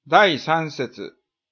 第3節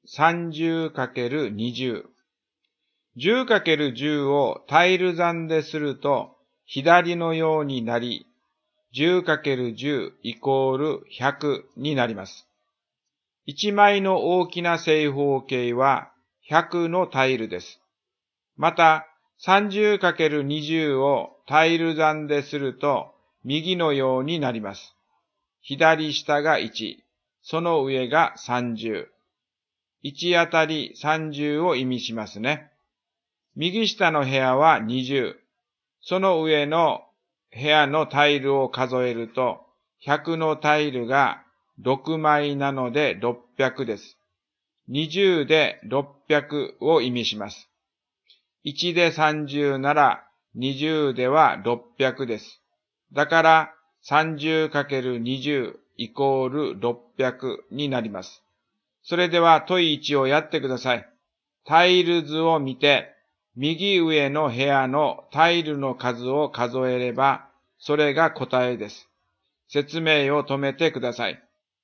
30×20。10×10 をタイル算ですると左のようになり、10×10 イコール100になります。1枚の大きな正方形は100のタイルです。また、30×20 をタイル算ですると右のようになります。左下が1、その上が30。1あたり30を意味しますね。右下の部屋は20。その上の部屋のタイルを数えると、100のタイルが6枚なので600です。20で600を意味します。1で30なら20では600です。だから 30×20 イコール600になります。それでは問1をやってください。タイル図を見て、右上の部屋のタイルの数を数えれば、それが答えです。説明を止めてください。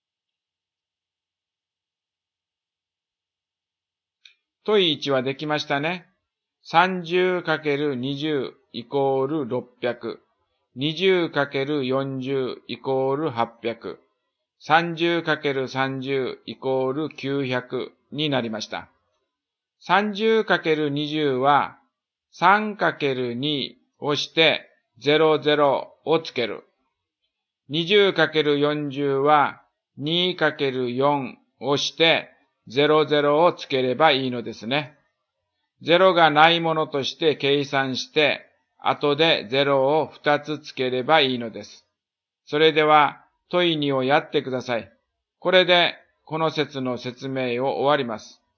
問1はできましたね。30×20 イコール600。20×40 イコール800。30×30 イコール900になりました。30×20 は 3×2 をして00をつける。20×40 は 2×4 をして00をつければいいのですね。0がないものとして計算して、後で0を2つつければいいのです。それでは問2をやってください。これでこの説の説明を終わります。